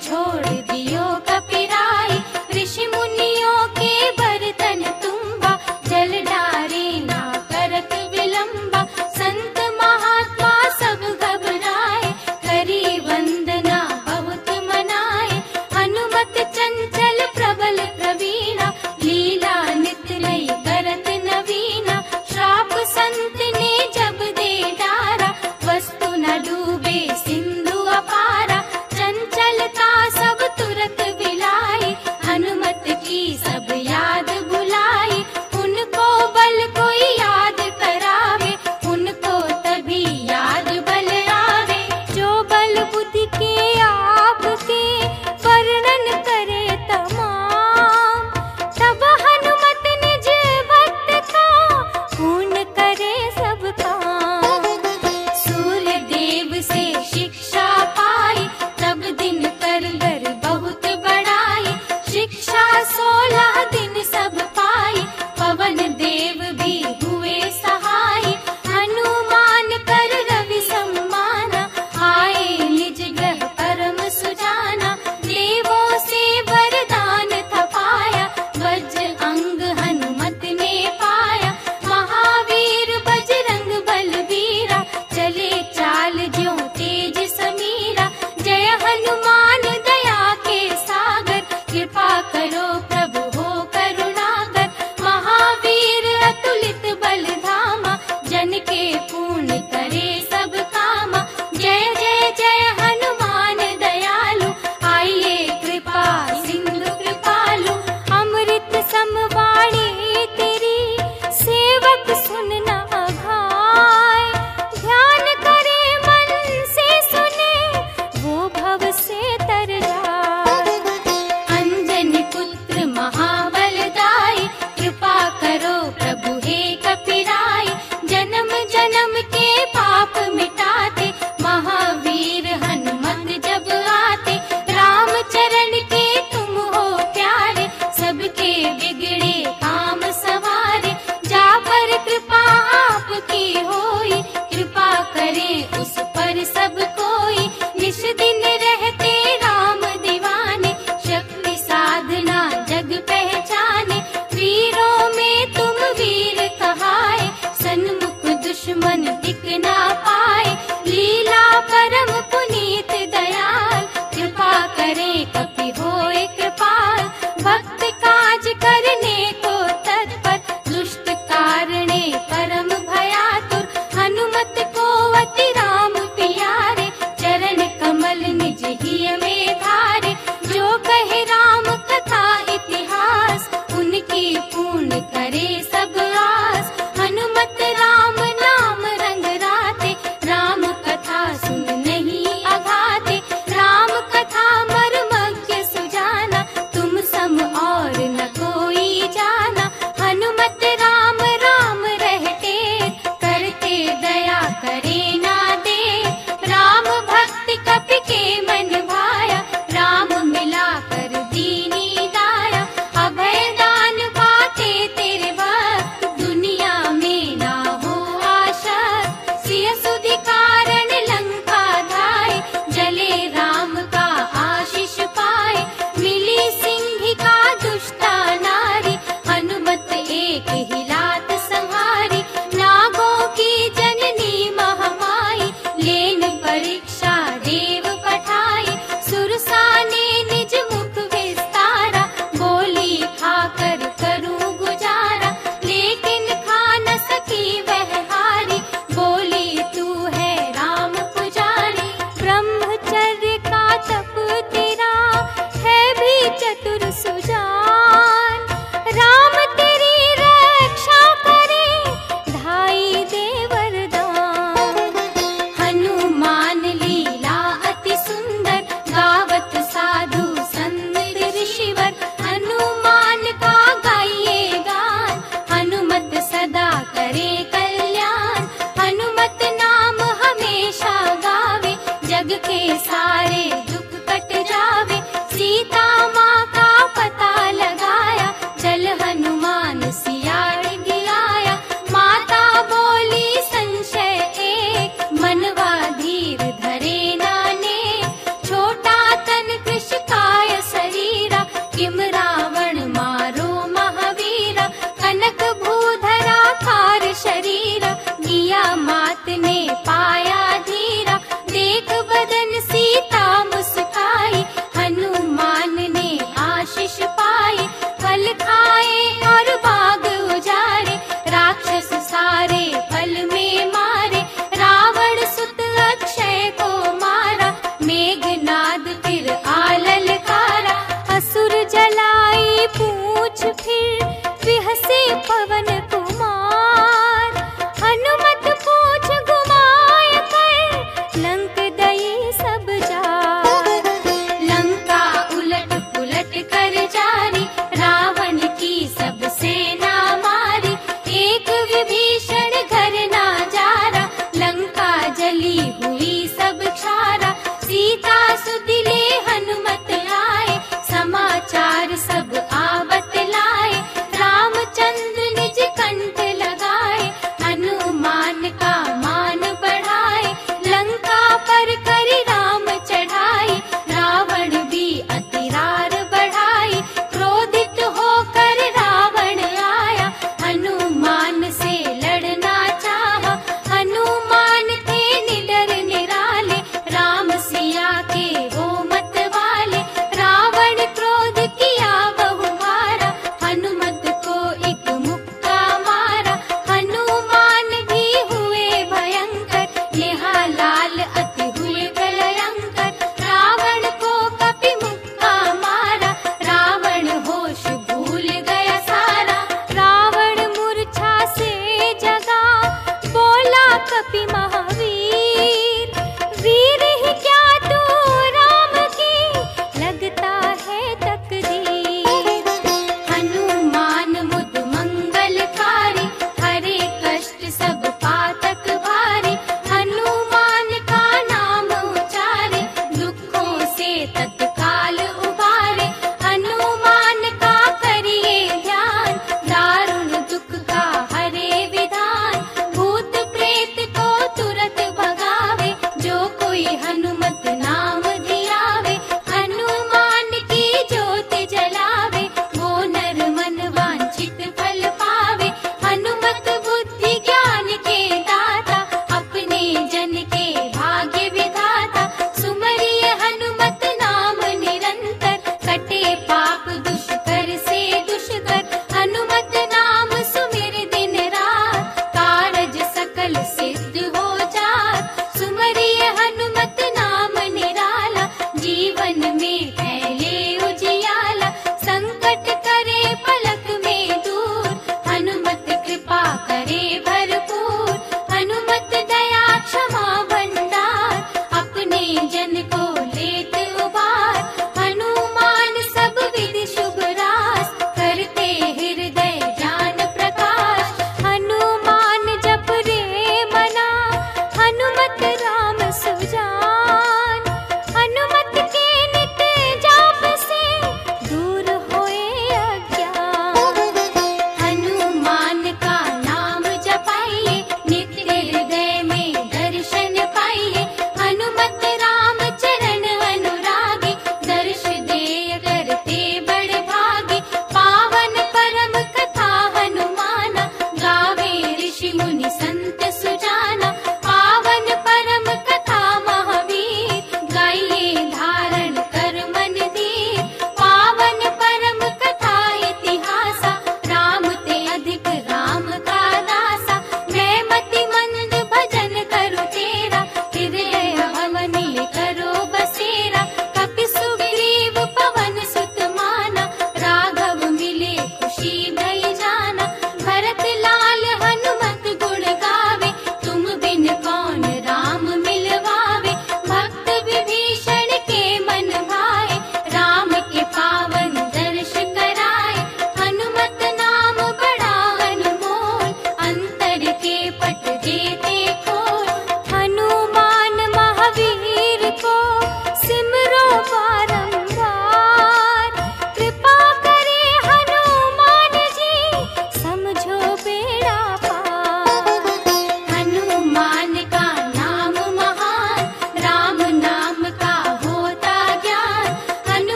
छोड़ दियो कपिराई, ऋषि मुनियों के बर्तन तुम्बा, जल डारे ना करत विलंबा। संत महात्मा सब घबराए, करी वंदना बहुत मनाए। हनुमत चंचल प्रबल प्रवीणा, लीला नित नई करत नवीना। श्राप संत ने जब दे डारा, वस्तु न डूबे सिंधु अपारा। चंचलता सब तुरत बिलाई, हनुमत की सब याद बुलाई। उनको बल कोई याद करावे, उनको तभी याद बल आवे। जो बल बुद्धि के आपके वर्णन करे तमाम, तब हनुमत निज भक्त का पूर्ण करे सब काम। सूर्य देव से शिक्षा पाई, तब दिन कर घर बहुत बड़ाई। शिक्षा 16 दिन सब पाई, पवन देव भी हुए सहाय। हनुमान कर रवि सम्माना, आए निज ग्रह परम सुजाना। देवों से वरदान था पाया, वज्र अंग हनुमत ने पाया। महावीर बजरंग बलवीरा, चले चाल ज्यों तेज समीरा। जय हनुमान दया के सागर, कृपा करो प्रभु हो करुणाकर। महावीर अतुलित बल धामा, जन के पूर्ण करे सब कामा। जय जय जय हनुमान दयालु, आइए कृपा सिंधु कृपालु। अमृत सम वाणी तेरी, सेवक सुन न अघाय। ध्यान करे मन से सुने, वो भव से तर जाए। अंजनी पुत्र महाबलदाई, कृपा करो प्रभु हे कपिराई। जन्म जन्म के पाप मिटाते, महावीर हनुमत जब आते। रामचरण के तुम हो प्यारे, सबके बिगड़े काम सवारे। जा पर कृपा आपकी होई, कृपा करे उस पर सब कोई। निश दिन रहते राम दीवाने, शक्ति साधना जग पहचाने। वीरों में तुम वीर कहाए, सन्मुख दुश्मन टिक ना पाए। लीला परम पुनीत दयाल, कृपा करे कपि होए कृपाल। भक्त काज करने को तत्पर, दुष्ट कारणे परम भयातुर। हनुमत को अति राम पियारे, चरण कमल निज हिय में धारे। जो कहे राम कथा इतिहास, उनकी पूर्ण करे सब आस। हनुमत राम नाम रंग राते, राम कथा सुन नहीं अघाते। राम कथा मर्मज्ञ सुजा,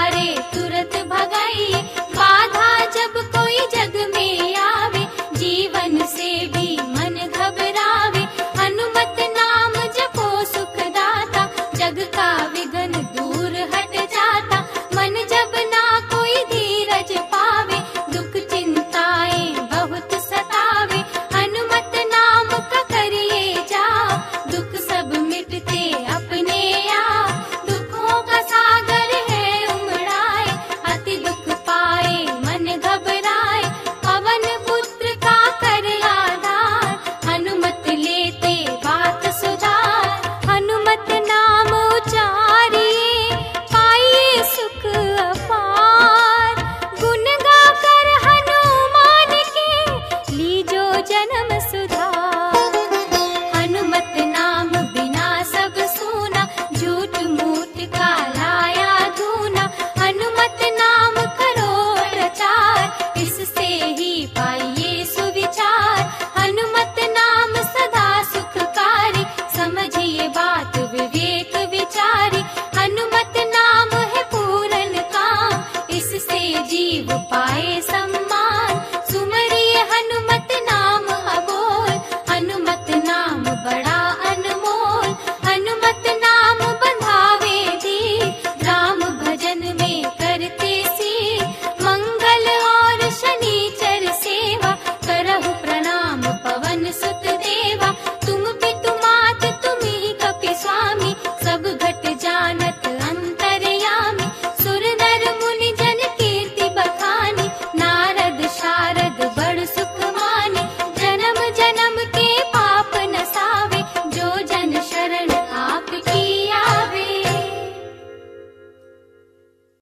पुकारे तुरत भगाए।